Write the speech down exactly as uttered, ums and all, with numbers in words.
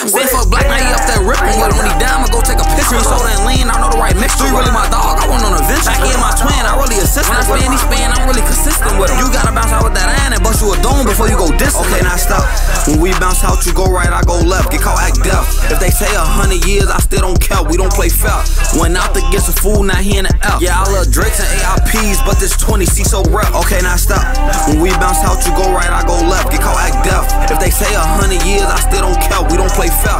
Been fuck black, now he up there ripping with him. When he down, I'ma go take a picture. Soda and lean, I know the right mixture. You really my dog, I want on a venture. Back in my twin, I really assist. When I spin, he spin, I'm really consistent with him. You gotta bounce out with that iron and bust you a dome before you go distant. Okay, now stop. When we bounce out, you go right, I go left. Get caught act deaf. If they say a hundred years, I still don't care. We don't play fair. Went out to get some food, now he in the L. Yeah, I love Drakes and A I Ps, but this twenty C so rep. Okay, now stop. When we bounce out, you go right, I go left. Get caught act deaf. If they say a hundred years, I still don't care. We don't play fair.